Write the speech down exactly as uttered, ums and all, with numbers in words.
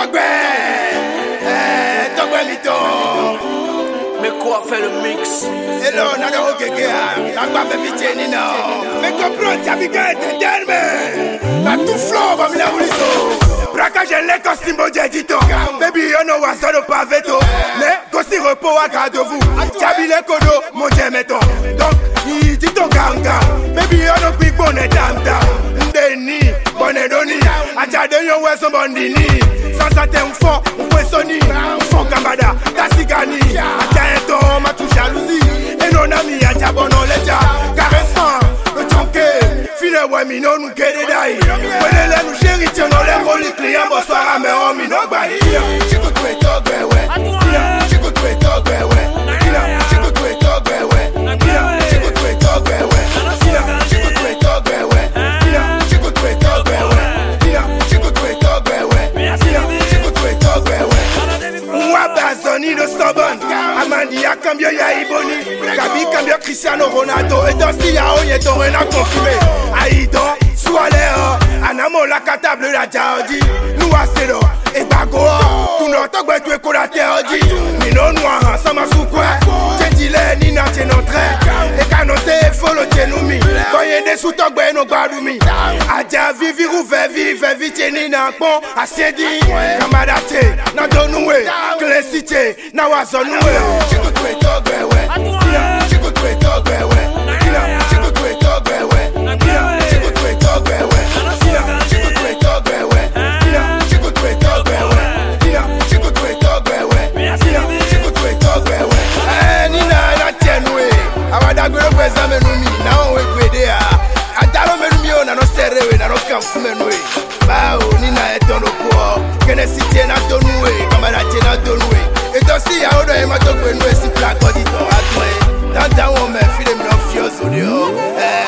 Togbe, eh, Togbe Mito. Mais quoi fait le mix? Hello, nana okeke, Tagba fait pitié nina. Mais comprends, t'habites t'enterme. La tout flow, va me la rouler. Braquage les costumes, bon dito. Baby, you know what's on the paveto. Mais, gosti repos à garde vous. T'habites les codos, mon dieu, mettons. Donc, il dit ton ganga. Baby, you know big bonnet, dam dam. Ndeni, bonnet doni. Aja de yon weso bondini. Sans ça t'es un fond, un poissoni. Un fond gambada, tasigani. Aja un ton, ma tout jalousie. Et non ami, aja bonon leja. Caressant, le tonke. File ouais, mi non nous kede dai. Wele le nous chéri, tiens non les rôles. Client, bonsoir à mes hommes, mi non bahi. Chico tu es togbe, ouais. Chico tu es togbe, ouais. Chico tu es togbe, ouais. Chico tu es togbe, ouais. Chico tu es togbe, ouais. Chico tu es togbe, ouais. Chico tu es togbe, ouais. Chico tu es togbe, ouais. Waba zoni de Sobon. Amandi a cambio ya Iboni. Gabi cambio Cristiano Ronaldo. Et dans si ya onye ton rena confirmé. Aïdo, Soualeo. Anamo la catable la jaodi. Nous a cédo. Et bago. Tout notre togbe tu es colate odi. Mino noir, sama soukwe. Tentile ni na tenotre. Et canose follow tenumi. Voyez des sous togbe no badumi. Aja vivi rouve vive vite ni na bon. Asedi. Kamadate. Na donoué. Clécité. Na wazonoué. Chico tu es togbe ouais. Chico tu es togbe ouais. Chico tu es togbe ouais. Chico tu es togbe ouais. Chico tu es togbe ouais. Chico tu es togbe ouais. Chico tu es togbe ouais. Chico tu es togbe ouais. Eh nina na tienoué. Awada gwe kweza menumi. Na onwe kwede a. Atalo menumi ona no serewe na no kamfu menoué. Bao nina etono ko. Kene site na donoué. Kamara tena donoué. Et aussi ya odo ema togbe noué si plakodi to atwe. Tanta wome file mi no fioso dio. Eh